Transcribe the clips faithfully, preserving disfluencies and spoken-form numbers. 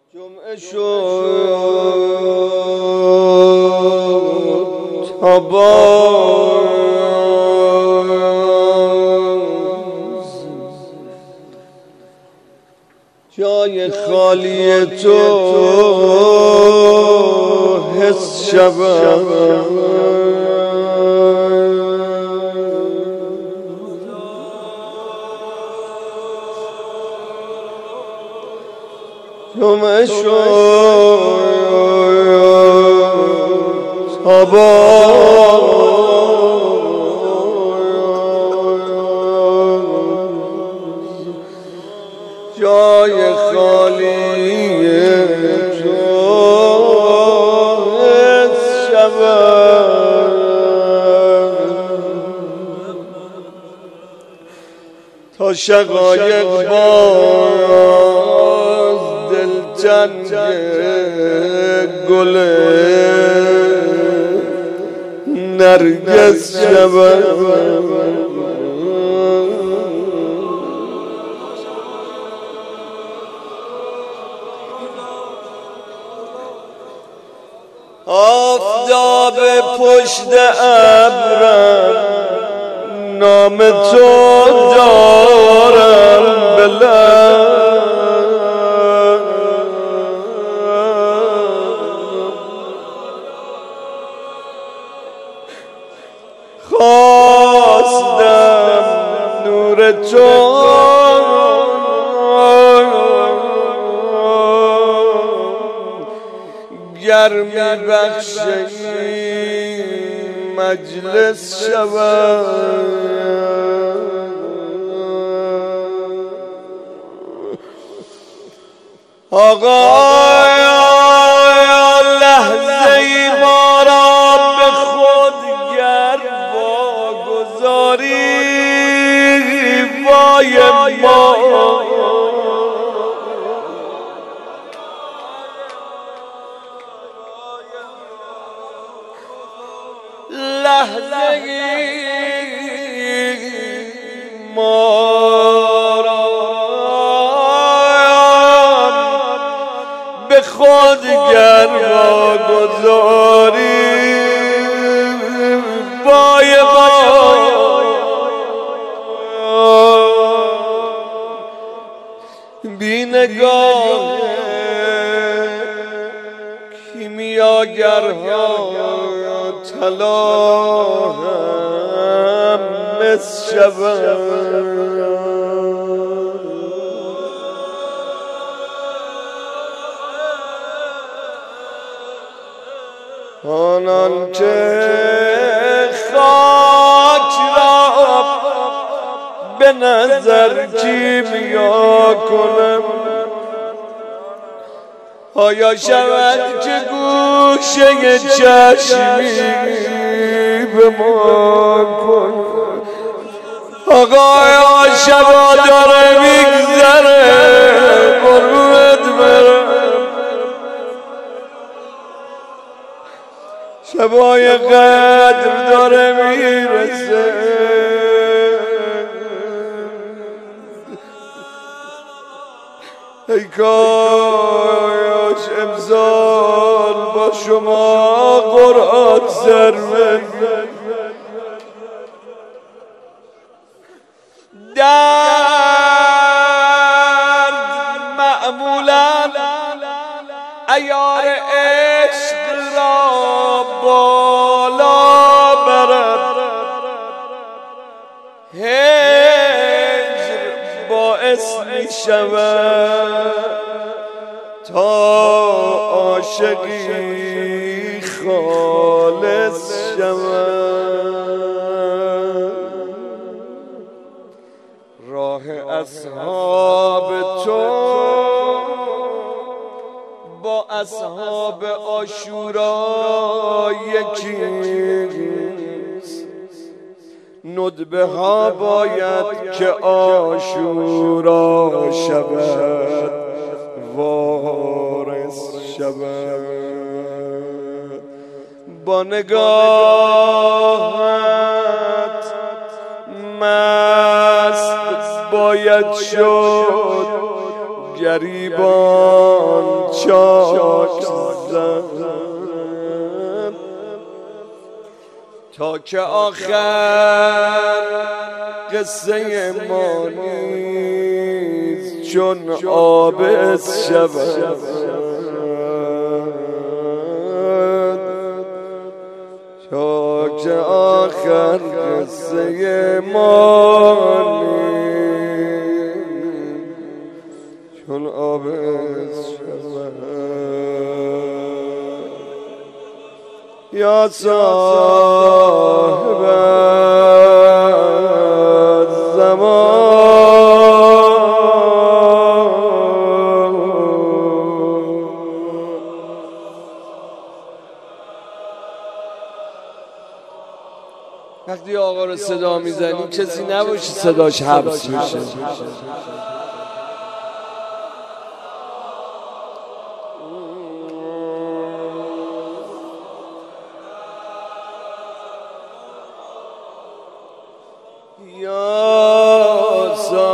جمعه شد تا باز جای خالی تو حس شود. جمعه شد تا باز جای خالی تو حس شود. تا شقایق باز دلتنگ گل نرگس شود. آفتاب پشت ابرم نام تو دارم بلند. خواستم نور تو گرمی بخشی مجلس شود. آقایا لحظه ای ما را به خود گر واگذاری وای ما. لحظه ما را به خود گر واگذاری وای ما. بی نگاه کیمیاگرها طلا هم مس شود. آنان که خاک را به نظر کیمیا کنم آیا شود که گوشه چشمی به ما کن. آقایا شبا داره میگذره قربونت برم. شبای قدر داره میرسه ای کاش امسال با شما قرآن سر من. درد معمولا عیار عشق را بالا برد. هجر باعث می شود تا عاشقی خالص شود. راه اصحاب تو با اصحاب عاشورا یکیست. ندبه ها باید که عاشورا شود وارث شود. با نگاهت مست باید شد گریبان چاک زد تا که آخر قصه ما نیز چون آبس شود تا که آخر قصه ما نیز چون آبس شود یا صاحب وقتی آقا رو صدا میزنی کسی نباشه صداش حبس بشه. یا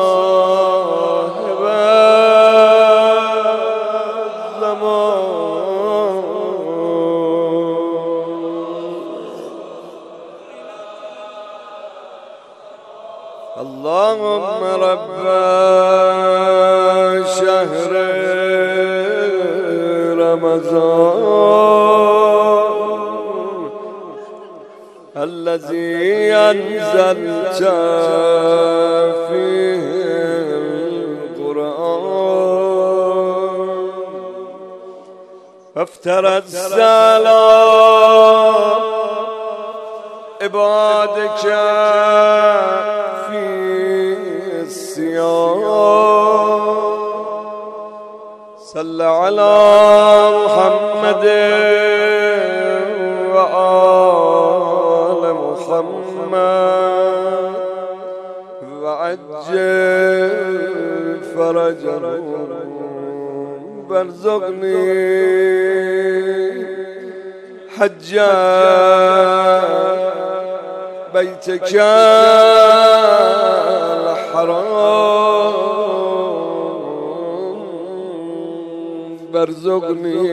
صاحب زمان اللهم رب شهر رمضان الذي أنزلت فيه القرآن فافتر السلام عبادك صل على محمد وآل محمد وعجل فرجهم وارزقني حج بيتك الحرام وارزقني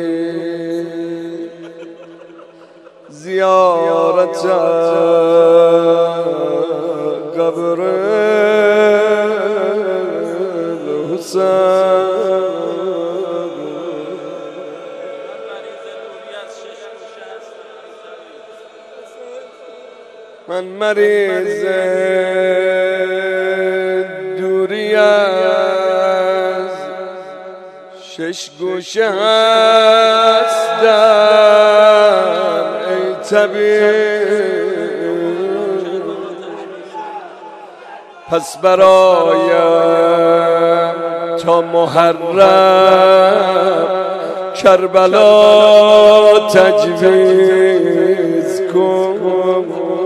زيارة قبر الحسين من مریض دوری از شش گوشه هستم ای طبیب پس برایم تا محرم کربلا تجویز کن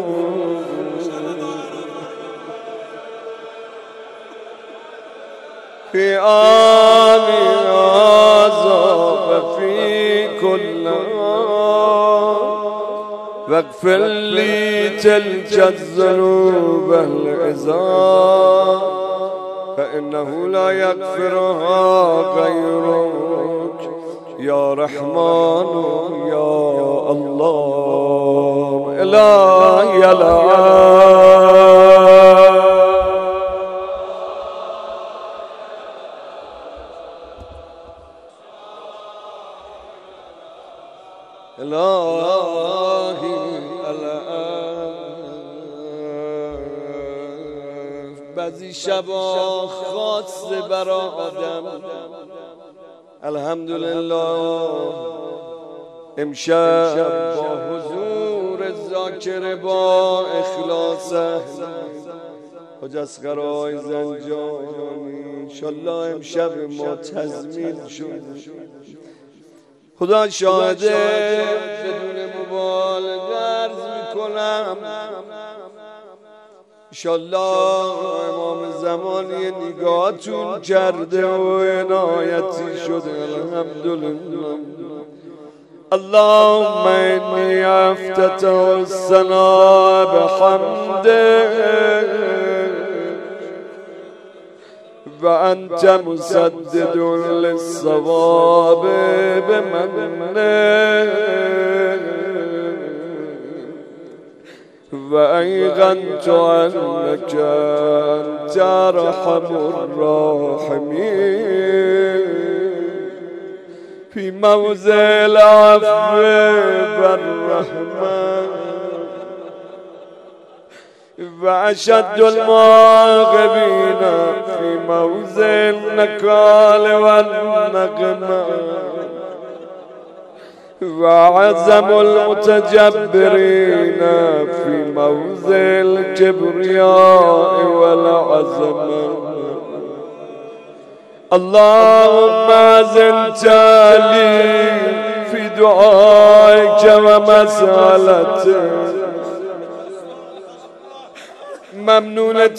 في آن هذا وفي كل واغفر لي تلك الذنوب العظام فإنه لا يغفرها غيرك يا رحمن يا الله إلهي العالم الهی العالم بعضی شبا خاصه برا آدم الحمدلله امشب با حضور ذاکر با اخلاص حاج اصغرای زنجانی انشالله امشب ما تضمین شد. خدا شاهده بدون مبالغه عرض میکنم انشالله امام زمان یه نگاهتون کرده و عنایتی شده الحمدلله. اللهم انی افتتح الثناء بحمده و وأنت مسدد للصواب بمنه وأيقنت أنك أنت أرحم الراحمين في موضع العفو والرحمة وأشد المعاقبين في موضع النكال والنقمة وأعظم المتجبرين في موضع الكبرياء والعظمة اللهم زنت لي في دعائك ومسألتك ممنونة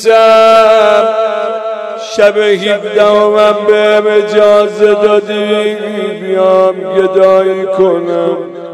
شب هیده و من به اجازه دادی بیام گدایی کنم